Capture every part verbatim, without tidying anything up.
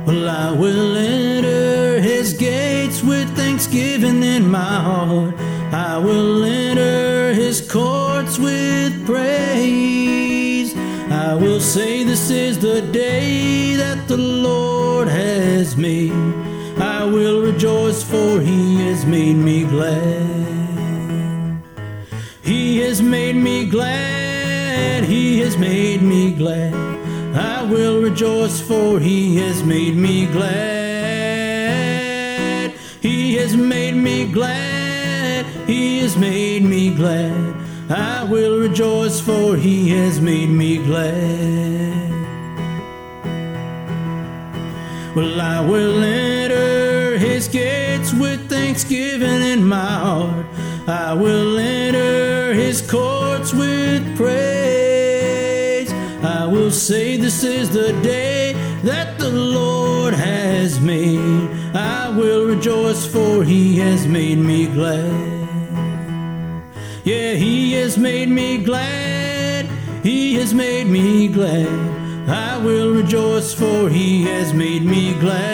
Well, I will enter his gates with thanksgiving in my heart. I will enter his courts with praise. I will say this is the day that the Lord has made. I will rejoice, for he has made me glad. He has made me glad. He has made me glad. I will rejoice, for he has made me glad. He has made me glad. He has made me glad. I will rejoice, for he has made me glad. Well, I will enter his gates with thanksgiving in my heart. I will enter his courts with praise. I will say this is the day that the Lord has made. I will rejoice, for he has made me glad. Yeah, he has made me glad. He has made me glad. I will rejoice, for he has made me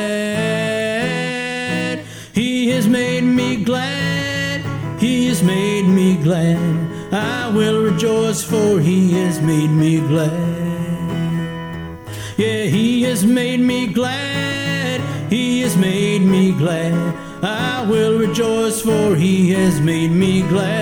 glad. He has made me glad. He has made me glad. I will rejoice, for he has made me glad. Yeah, he has made me glad. He has made me glad. I will rejoice, for he has made me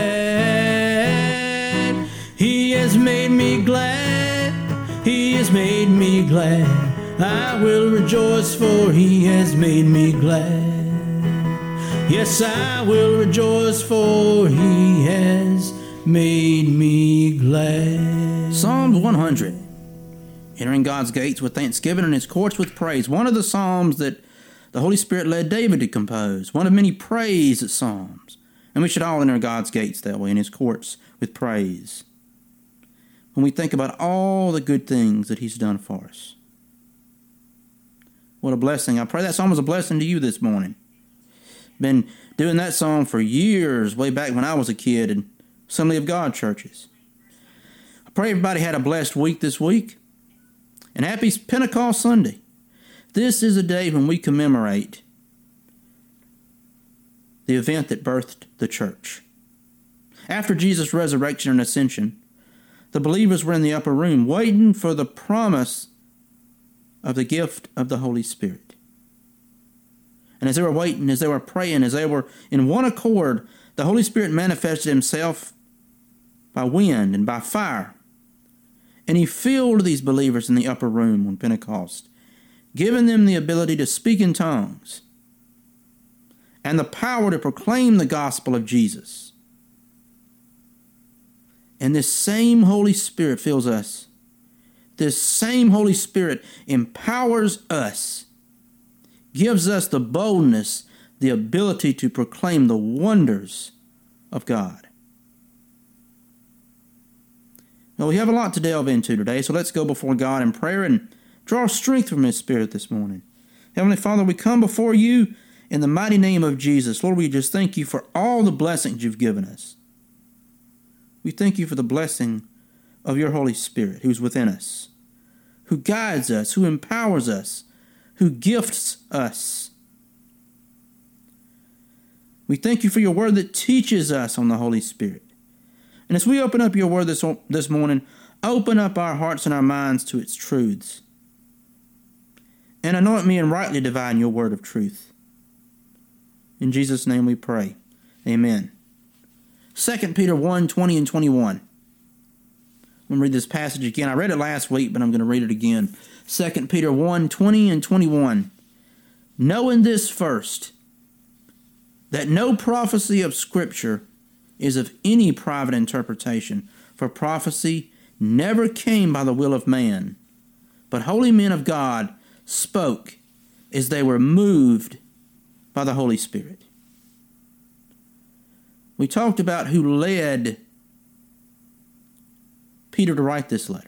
glad. He has made me glad. He has made me glad. I will rejoice, for he has made me glad. Yes, I will rejoice, for he has made me glad. Psalms one hundred. Entering God's gates with thanksgiving and his courts with praise. One of the psalms that the Holy Spirit led David to compose. One of many praise psalms. And we should all enter God's gates that way, in his courts with praise, when we think about all the good things that he's done for us. What a blessing. I pray that song was a blessing to you this morning. Been doing that song for years, way back when I was a kid in Assembly of God churches. I pray everybody had a blessed week this week. And happy Pentecost Sunday. This is a day when we commemorate the event that birthed the church. After Jesus' resurrection and ascension, the believers were in the upper room waiting for the promise of the gift of the Holy Spirit. And as they were waiting, as they were praying, as they were in one accord, the Holy Spirit manifested himself by wind and by fire. And he filled these believers in the upper room on Pentecost, giving them the ability to speak in tongues and the power to proclaim the gospel of Jesus. And this same Holy Spirit fills us. This same Holy Spirit empowers us, gives us the boldness, the ability to proclaim the wonders of God. Well, we have a lot to delve into today, so let's go before God in prayer and draw strength from his Spirit this morning. Heavenly Father, we come before you in the mighty name of Jesus. Lord, we just thank you for all the blessings you've given us. We thank you for the blessing of your Holy Spirit who's within us, who guides us, who empowers us, who gifts us. We thank you for your word that teaches us on the Holy Spirit. And as we open up your word this, this morning, open up our hearts and our minds to its truths. And anoint me and rightly divine your word of truth. In Jesus' name we pray. Amen. Second Peter one, twenty and twenty-one. I'm going to read this passage again. I read it last week, but I'm going to read it again. Second Peter one, twenty and twenty-one. Knowing this first, that no prophecy of Scripture is of any private interpretation, for prophecy never came by the will of man, but holy men of God spoke as they were moved by the Holy Spirit. We talked about who led Peter to write this letter.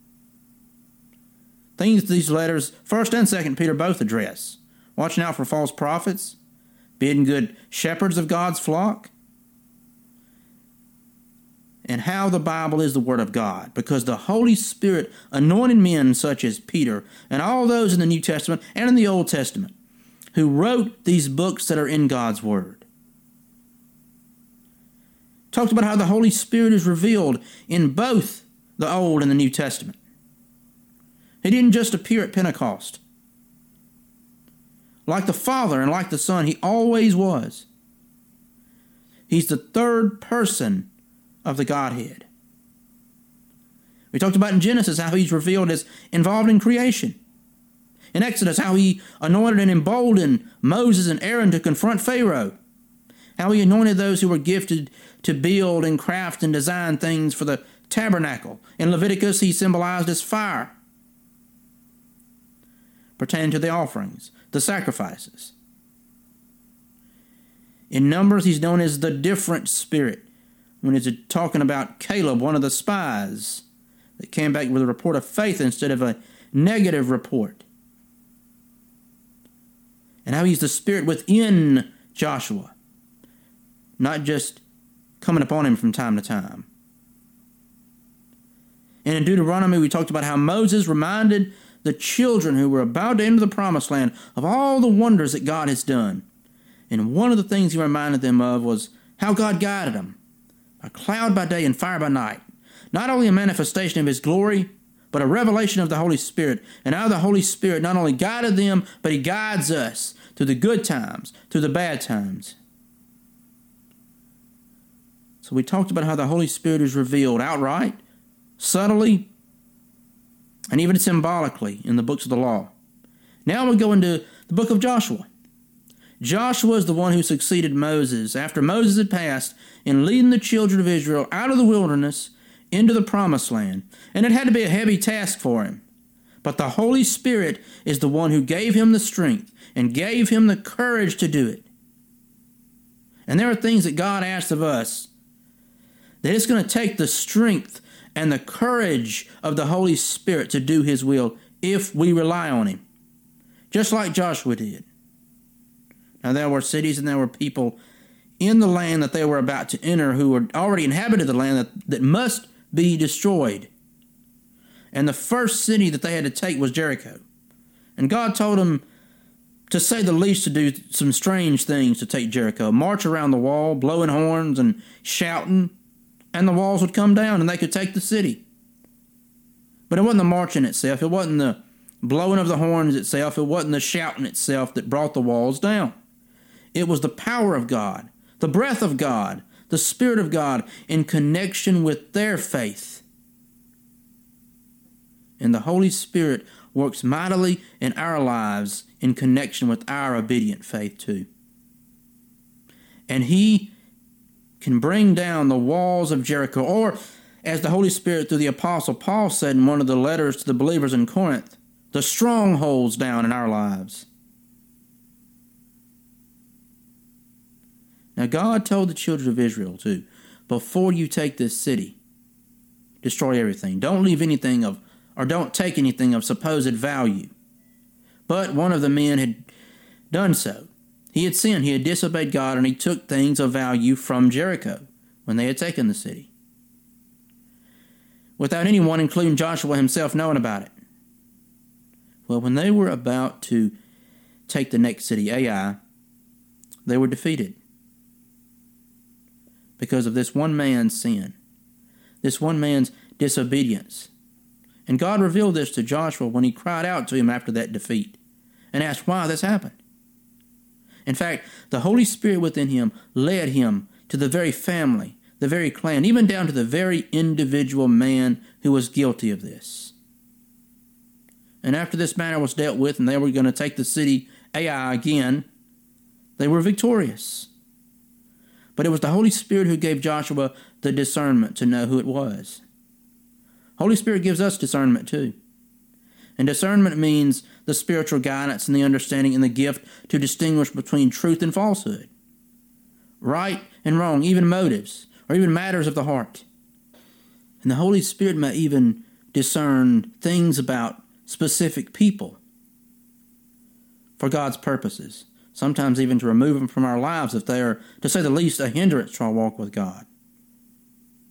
Things these letters, First and Second Peter, both address. Watching out for false prophets, being good shepherds of God's flock, and how the Bible is the Word of God, because the Holy Spirit anointed men such as Peter and all those in the New Testament and in the Old Testament who wrote these books that are in God's Word. Talked about how the Holy Spirit is revealed in both the Old and the New Testament. He didn't just appear at Pentecost. Like the Father and like the Son, he always was. He's the third person of the Godhead. We talked about in Genesis how he's revealed as involved in creation. In Exodus, how he anointed and emboldened Moses and Aaron to confront Pharaoh. How he anointed those who were gifted to build and craft and design things for the tabernacle. In Leviticus, he symbolized as fire, pertaining to the offerings, the sacrifices. In Numbers, he's known as the different spirit, when he's talking about Caleb, one of the spies that came back with a report of faith instead of a negative report. And how he's the spirit within Joshua, not just coming upon him from time to time. And in Deuteronomy, we talked about how Moses reminded the children who were about to enter the promised land of all the wonders that God has done. And one of the things he reminded them of was how God guided them, a cloud by day and fire by night. Not only a manifestation of his glory, but a revelation of the Holy Spirit, and how the Holy Spirit not only guided them, but he guides us through the good times, through the bad times. So we talked about how the Holy Spirit is revealed outright, subtly, and even symbolically in the books of the law. Now we go into the book of Joshua. Joshua is the one who succeeded Moses after Moses had passed in leading the children of Israel out of the wilderness into the promised land. And it had to be a heavy task for him. But the Holy Spirit is the one who gave him the strength and gave him the courage to do it. And there are things that God asks of us that it's going to take the strength and the courage of the Holy Spirit to do his will if we rely on him. Just like Joshua did. Now there were cities and there were people in the land that they were about to enter who had already inhabited the land that, that must be destroyed. And the first city that they had to take was Jericho. And God told them, to say the least, to do some strange things to take Jericho. March around the wall, blowing horns and shouting, and the walls would come down and they could take the city. But it wasn't the marching itself, it wasn't the blowing of the horns itself, it wasn't the shouting itself that brought the walls down. It was the power of God, the breath of God, the Spirit of God in connection with their faith. And the Holy Spirit works mightily in our lives in connection with our obedient faith too. And he can bring down the walls of Jericho, or as the Holy Spirit through the Apostle Paul said in one of the letters to the believers in Corinth, the strongholds down in our lives. Now God told the children of Israel too, before you take this city, destroy everything. Don't leave anything of, or don't take anything of supposed value. But one of the men had done so. He had sinned, he had disobeyed God, and he took things of value from Jericho when they had taken the city, without anyone, including Joshua himself, knowing about it. Well, when they were about to take the next city, Ai, they were defeated because of this one man's sin, this one man's disobedience. And God revealed this to Joshua when he cried out to him after that defeat and asked why this happened. In fact, the Holy Spirit within him led him to the very family, the very clan, even down to the very individual man who was guilty of this. And after this matter was dealt with and they were going to take the city Ai again, they were victorious. But it was the Holy Spirit who gave Joshua the discernment to know who it was. Holy Spirit gives us discernment too. And discernment means the spiritual guidance and the understanding and the gift to distinguish between truth and falsehood, right and wrong, even motives, or even matters of the heart. And the Holy Spirit may even discern things about specific people for God's purposes, sometimes even to remove them from our lives if they are, to say the least, a hindrance to our walk with God.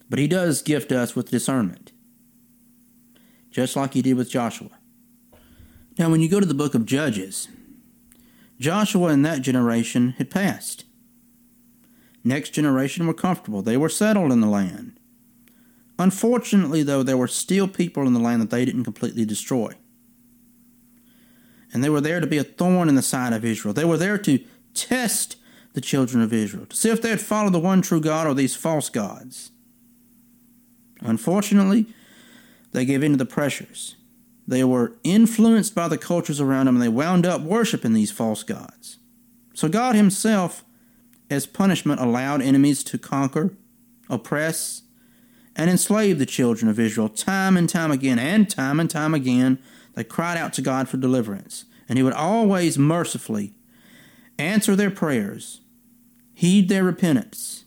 But he does gift us with discernment, just like he did with Joshua. Now, when you go to the book of Judges, Joshua and that generation had passed. Next generation were comfortable. They were settled in the land. Unfortunately, though, there were still people in the land that they didn't completely destroy. And they were there to be a thorn in the side of Israel. They were there to test the children of Israel, to see if they had followed the one true God or these false gods. Unfortunately, they gave in to the pressures. They were influenced by the cultures around them, and they wound up worshiping these false gods. So God himself, as punishment, allowed enemies to conquer, oppress, and enslave the children of Israel time and time again, and time and time again. They cried out to God for deliverance, and he would always mercifully answer their prayers, heed their repentance,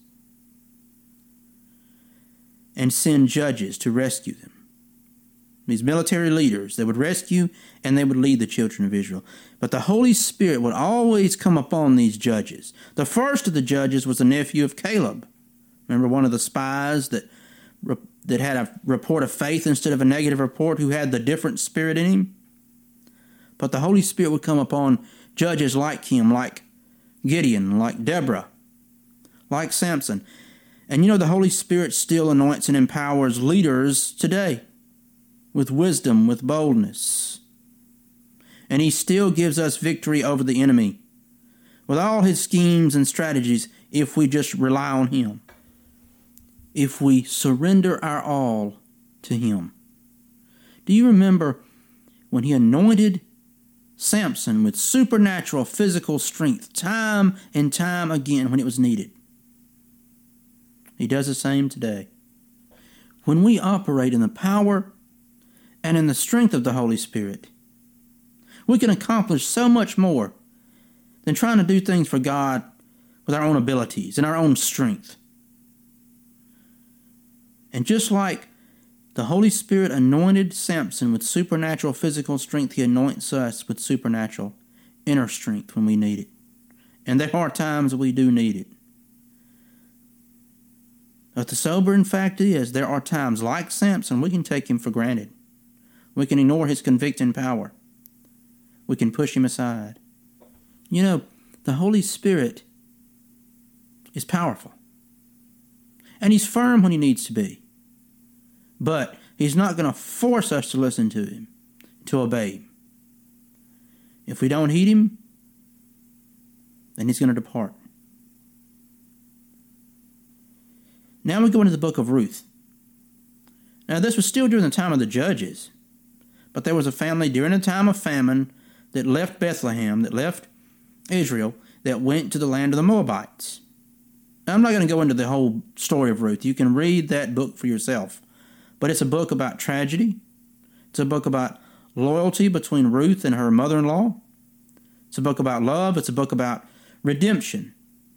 and send judges to rescue them. These military leaders, they would rescue and they would lead the children of Israel. But the Holy Spirit would always come upon these judges. The first of the judges was a nephew of Caleb. Remember, one of the spies that that had a report of faith instead of a negative report, who had the different spirit in him? But the Holy Spirit would come upon judges like him, like Gideon, like Deborah, like Samson. And you know, the Holy Spirit still anoints and empowers leaders today with wisdom, with boldness. And he still gives us victory over the enemy with all his schemes and strategies if we just rely on him, if we surrender our all to him. Do you remember when he anointed Samson with supernatural physical strength time and time again when it was needed? He does the same today. When we operate in the power and in the strength of the Holy Spirit, we can accomplish so much more than trying to do things for God with our own abilities and our own strength. And just like the Holy Spirit anointed Samson with supernatural physical strength, he anoints us with supernatural inner strength when we need it. And there are times we do need it. But the sobering fact is, there are times like Samson, we can take him for granted. We can ignore his convicting power. We can push him aside. You know, the Holy Spirit is powerful. And he's firm when he needs to be. But he's not going to force us to listen to him, to obey him. If we don't heed him, then he's going to depart. Now we go into the book of Ruth. Now this was still during the time of the judges. But there was a family during a time of famine that left Bethlehem, that left Israel, that went to the land of the Moabites. Now, I'm not going to go into the whole story of Ruth. You can read that book for yourself. But it's a book about tragedy. It's a book about loyalty between Ruth and her mother-in-law. It's a book about love. It's a book about redemption.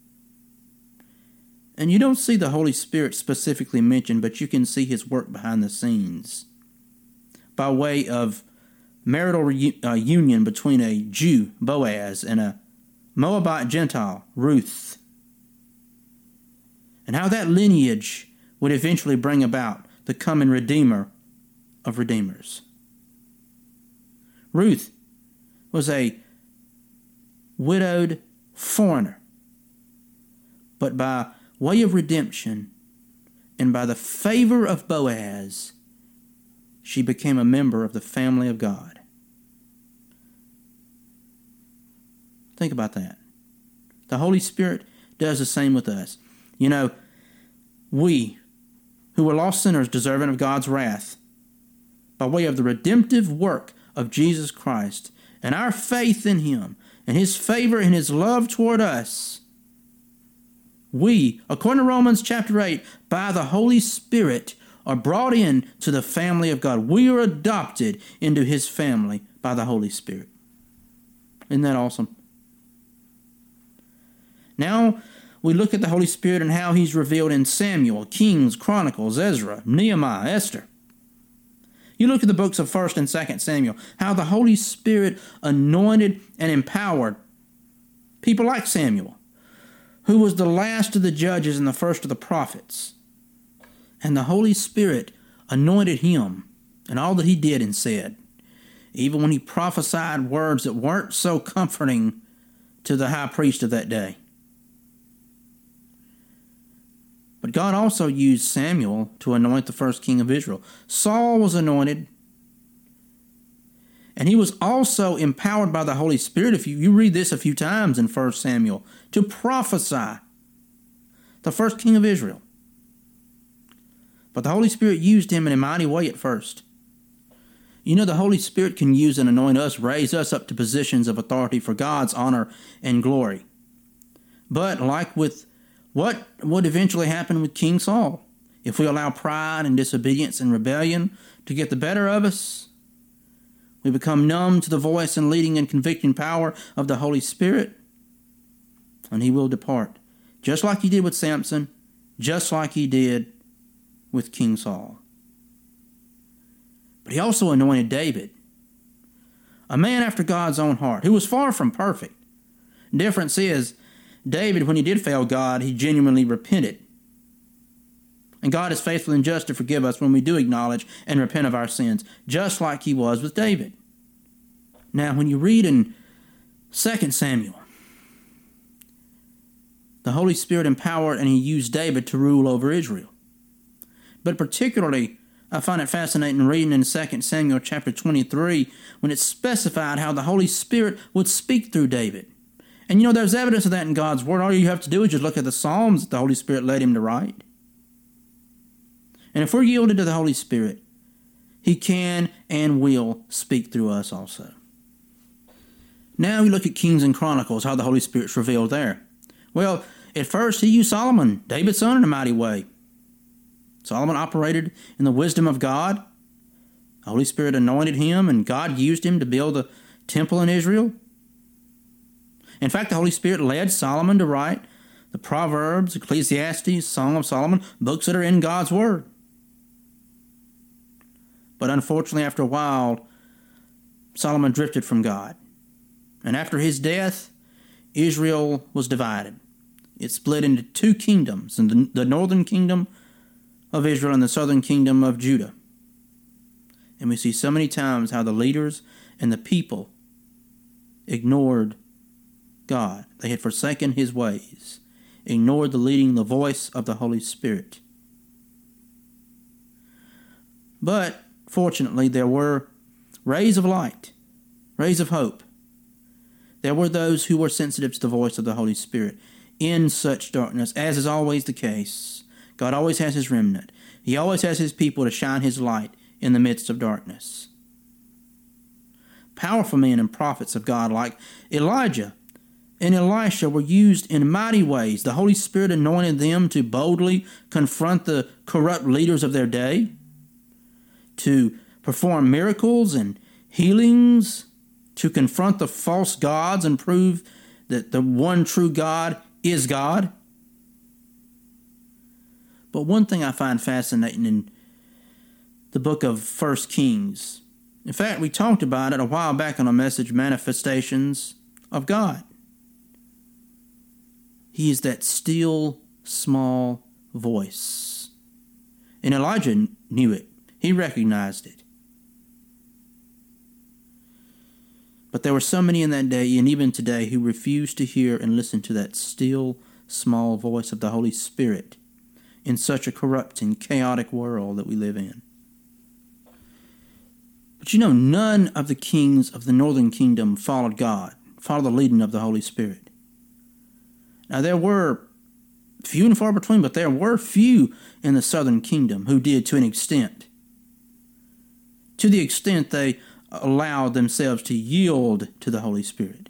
And you don't see the Holy Spirit specifically mentioned, but you can see his work behind the scenes by way of marital re- uh, union between a Jew, Boaz, and a Moabite Gentile, Ruth. And how that lineage would eventually bring about the coming Redeemer of Redeemers. Ruth was a widowed foreigner, but by way of redemption and by the favor of Boaz, she became a member of the family of God. Think about that. The Holy Spirit does the same with us. You know, we, who were lost sinners deserving of God's wrath, by way of the redemptive work of Jesus Christ and our faith in him and his favor and his love toward us, we, according to Romans chapter eight, by the Holy Spirit are brought in to the family of God. We are adopted into his family by the Holy Spirit. Isn't that awesome? Now we look at the Holy Spirit and how he's revealed in Samuel, Kings, Chronicles, Ezra, Nehemiah, Esther. You look at the books of First and Second Samuel, how the Holy Spirit anointed and empowered people like Samuel, who was the last of the judges and the first of the prophets. And the Holy Spirit anointed him and all that he did and said, even when he prophesied words that weren't so comforting to the high priest of that day. But God also used Samuel to anoint the first king of Israel. Saul was anointed, and he was also empowered by the Holy Spirit, if you, you read this a few times in First Samuel, to prophesy, the first king of Israel. But the Holy Spirit used him in a mighty way at first. You know, the Holy Spirit can use and anoint us, raise us up to positions of authority for God's honor and glory. But like with what would eventually happen with King Saul, if we allow pride and disobedience and rebellion to get the better of us, we become numb to the voice and leading and convicting power of the Holy Spirit, and he will depart, just like he did with Samson, just like he did with King Saul. But he also anointed David, a man after God's own heart, who was far from perfect. The difference is, David, when he did fail God, he genuinely repented. And God is faithful and just to forgive us when we do acknowledge and repent of our sins, just like he was with David. Now, when you read in Second Samuel, the Holy Spirit empowered and he used David to rule over Israel. But particularly, I find it fascinating reading in Second Samuel chapter twenty-three when it's specified how the Holy Spirit would speak through David. And you know, there's evidence of that in God's Word. All you have to do is just look at the Psalms that the Holy Spirit led him to write. And if we're yielded to the Holy Spirit, he can and will speak through us also. Now we look at Kings and Chronicles, how the Holy Spirit's revealed there. Well, at first he used Solomon, David's son, in a mighty way. Solomon operated in the wisdom of God. The Holy Spirit anointed him, and God used him to build a temple in Israel. In fact, the Holy Spirit led Solomon to write the Proverbs, Ecclesiastes, Song of Solomon, books that are in God's Word. But unfortunately, after a while, Solomon drifted from God. And after his death, Israel was divided. It split into two kingdoms, the, the northern kingdom of Israel and the southern kingdom of Judah. And we see so many times how the leaders and the people ignored God. They had forsaken his ways, ignored the leading, the voice of the Holy Spirit. But fortunately, there were rays of light, rays of hope. There were those who were sensitive to the voice of the Holy Spirit in such darkness, as is always the case. God always has his remnant. He always has his people to shine his light in the midst of darkness. Powerful men and prophets of God like Elijah and Elisha were used in mighty ways. The Holy Spirit anointed them to boldly confront the corrupt leaders of their day, to perform miracles and healings, to confront the false gods and prove that the one true God is God. But one thing I find fascinating in the book of First Kings, in fact, we talked about it a while back on a message, Manifestations of God. He is that still, small voice. And Elijah knew it. He recognized it. But there were so many in that day, and even today, who refused to hear and listen to that still, small voice of the Holy Spirit in such a corrupt and chaotic world that we live in. But you know, none of the kings of the northern kingdom followed God, followed the leading of the Holy Spirit. Now, there were few and far between, but there were few in the southern kingdom who did to an extent. To the extent they allowed themselves to yield to the Holy Spirit.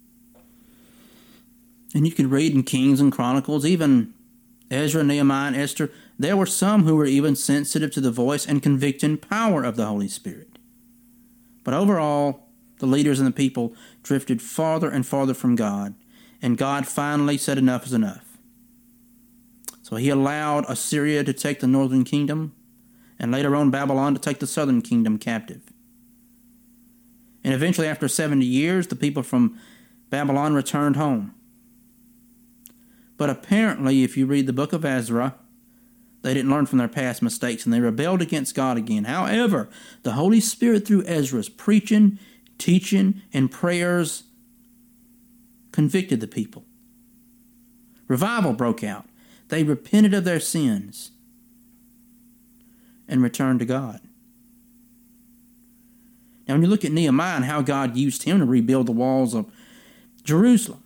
And you can read in Kings and Chronicles, even Ezra, Nehemiah, and Esther, there were some who were even sensitive to the voice and convicting power of the Holy Spirit. But overall, the leaders and the people drifted farther and farther from God, and God finally said enough is enough. So he allowed Assyria to take the northern kingdom, and later on Babylon to take the southern kingdom captive. And eventually, after seventy years, the people from Babylon returned home. But apparently, if you read the book of Ezra, They didn't learn from their past mistakes, and they rebelled against God again. However, the Holy Spirit, through Ezra's preaching, teaching, and prayers, convicted the people. Revival broke out. They repented of their sins and returned to God. Now, when you look at Nehemiah and how God used him to rebuild the walls of Jerusalem,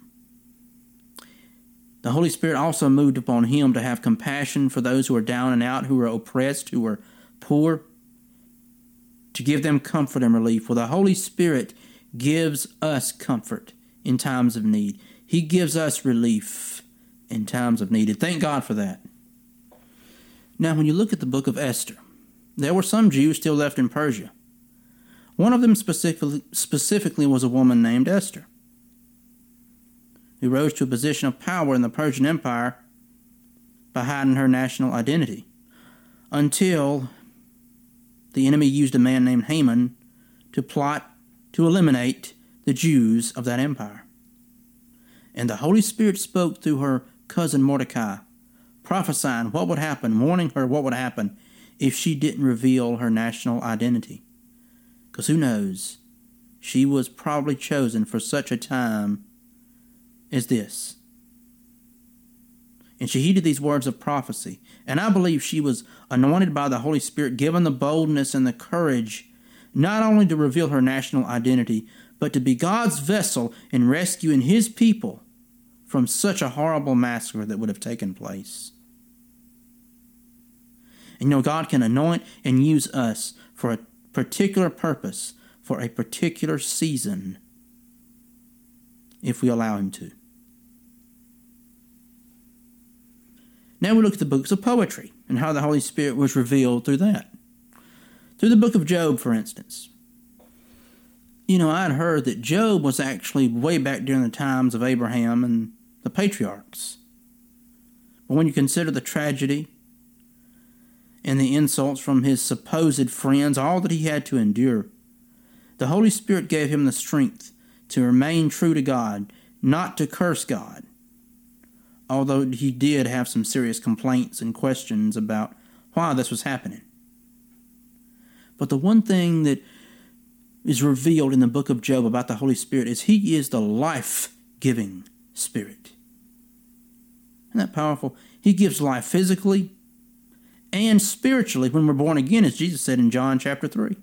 the Holy Spirit also moved upon him to have compassion for those who are down and out, who are oppressed, who are poor, to give them comfort and relief. Well, the Holy Spirit gives us comfort in times of need. He gives us relief in times of need. And thank God for that. Now, when you look at the book of Esther, there were some Jews still left in Persia. One of them specifically, specifically was a woman named Esther, who rose to a position of power in the Persian Empire by hiding her national identity, until the enemy used a man named Haman to plot to eliminate the Jews of that empire. And the Holy Spirit spoke through her cousin Mordecai, prophesying what would happen, warning her what would happen if she didn't reveal her national identity. Because who knows, she was probably chosen for such a time as this. And she heeded these words of prophecy. And I believe she was anointed by the Holy Spirit, given the boldness and the courage, not only to reveal her national identity, but to be God's vessel in rescuing his people from such a horrible massacre that would have taken place. And you know, God can anoint and use us for a particular purpose, for a particular season, if we allow him to. Now we look at the books of poetry and how the Holy Spirit was revealed through that. Through the book of Job, for instance. You know, I'd heard that Job was actually way back during the times of Abraham and the patriarchs. But when you consider the tragedy and the insults from his supposed friends, all that he had to endure, the Holy Spirit gave him the strength to remain true to God, not to curse God, although he did have some serious complaints and questions about why this was happening. But the one thing that is revealed in the book of Job about the Holy Spirit is he is the life-giving Spirit. Isn't that powerful? He gives life physically and spiritually when we're born again, as Jesus said in John chapter three.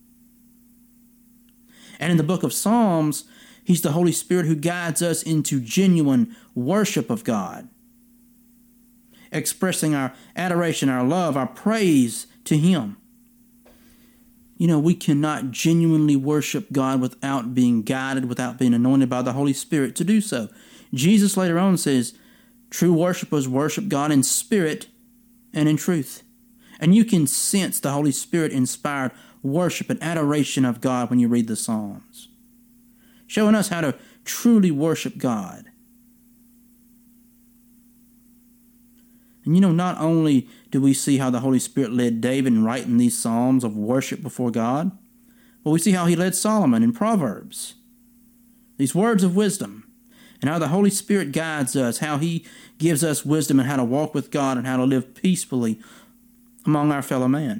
And in the book of Psalms, he's the Holy Spirit who guides us into genuine worship of God, expressing our adoration, our love, our praise to him. You know, we cannot genuinely worship God without being guided, without being anointed by the Holy Spirit to do so. Jesus later on says, true worshipers worship God in spirit and in truth. And you can sense the Holy Spirit-inspired worship and adoration of God when you read the Psalms, showing us how to truly worship God. And you know, not only do we see how the Holy Spirit led David in writing these psalms of worship before God, but we see how he led Solomon in Proverbs, these words of wisdom, and how the Holy Spirit guides us, how he gives us wisdom in how to walk with God and how to live peacefully among our fellow man.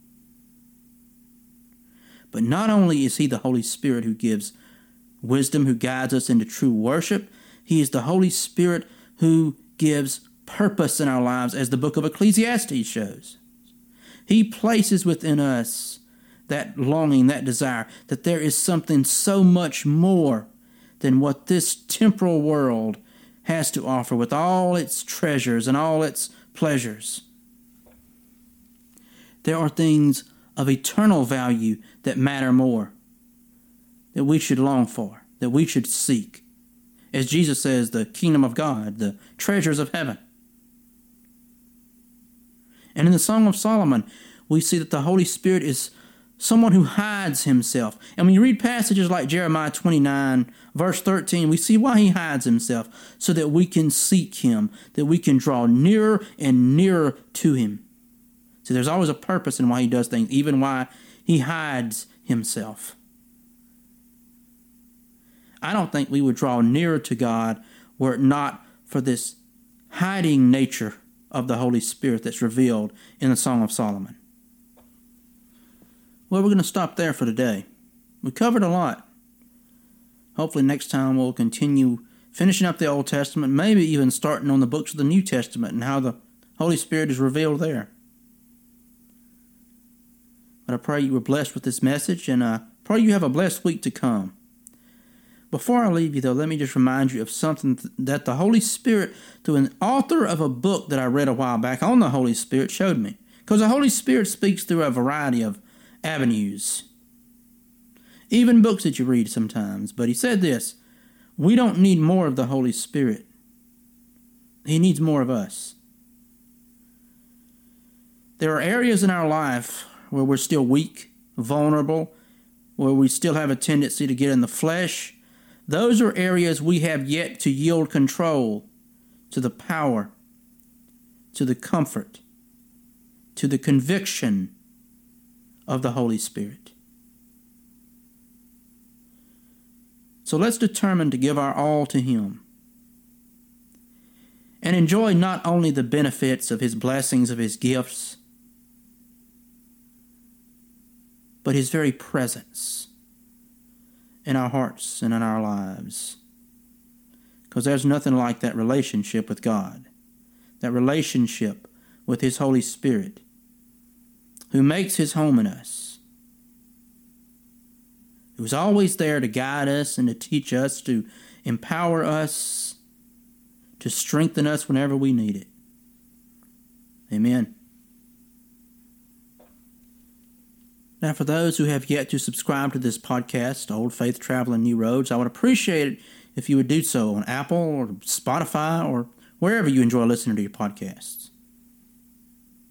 But not only is he the Holy Spirit who gives wisdom, who guides us into true worship, he is the Holy Spirit who gives purpose in our lives, as the book of Ecclesiastes shows. He places within us that longing, that desire, that there is something so much more than what this temporal world has to offer with all its treasures and all its pleasures. There are things of eternal value that matter more, that we should long for, that we should seek. As Jesus says, the kingdom of God, the treasures of heaven. And in the Song of Solomon, we see that the Holy Spirit is someone who hides himself. And when you read passages like Jeremiah twenty-nine, verse thirteen, we see why he hides himself, so that we can seek him, that we can draw nearer and nearer to him. See, there's always a purpose in why he does things, even why he hides himself. I don't think we would draw nearer to God were it not for this hiding nature of the Holy Spirit that's revealed in the Song of Solomon. Well, we're going to stop there for today. We covered a lot. Hopefully next time we'll continue finishing up the Old Testament, maybe even starting on the books of the New Testament and how the Holy Spirit is revealed there. But I pray you were blessed with this message, and I pray you have a blessed week to come. Before I leave you, though, let me just remind you of something that the Holy Spirit, through an author of a book that I read a while back on the Holy Spirit, showed me. Because the Holy Spirit speaks through a variety of avenues. Even books that you read sometimes. But he said this, we don't need more of the Holy Spirit. He needs more of us. There are areas in our life where we're still weak, vulnerable, where we still have a tendency to get in the flesh. Those are areas we have yet to yield control to the power, to the comfort, to the conviction of the Holy Spirit. So let's determine to give our all to Him and enjoy not only the benefits of His blessings, of His gifts, but His very presence in our hearts and in our lives. Because there's nothing like that relationship with God, that relationship with His Holy Spirit, who makes His home in us, who's always there to guide us and to teach us, to empower us, to strengthen us whenever we need it. Amen. Now, for those who have yet to subscribe to this podcast, Old Faith Traveling New Roads, I would appreciate it if you would do so on Apple or Spotify or wherever you enjoy listening to your podcasts.